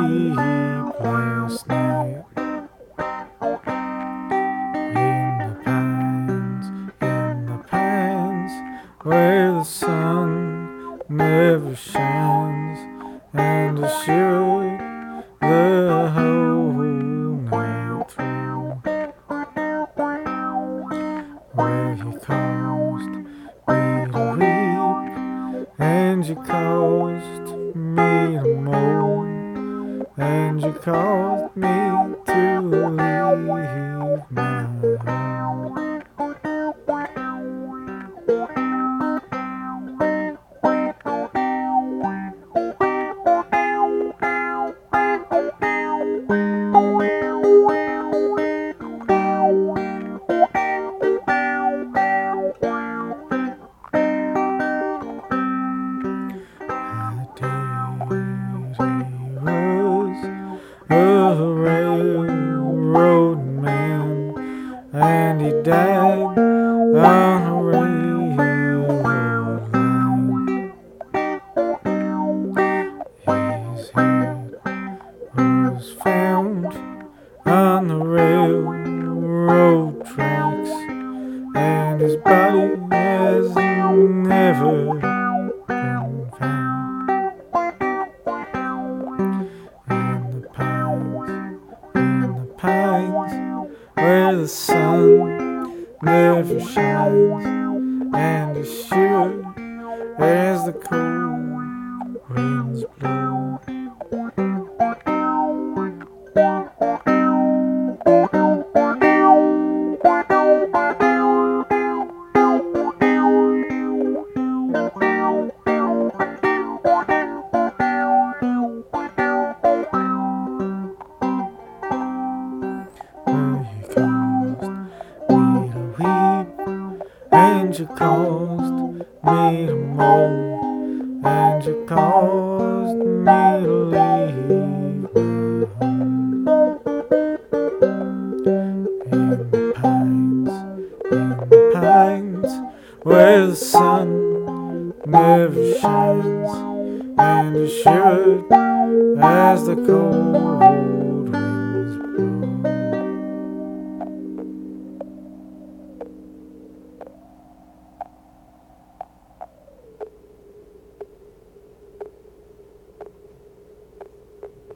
last night. In the pines, where the sun never shines, and I shivered the whole night through. Where you caused me to weep, and you caused me to moan, and you caused me to leave my home. A railroad man, and he died on a railroad line. His head was found on the railroad tracks, and his body has never been found. Where the sun never shines, and as sure as the cold winds blow. And you caused me to moan, and you caused me to leave my home. In the pines, where the sun never shines, and as shivered as the cold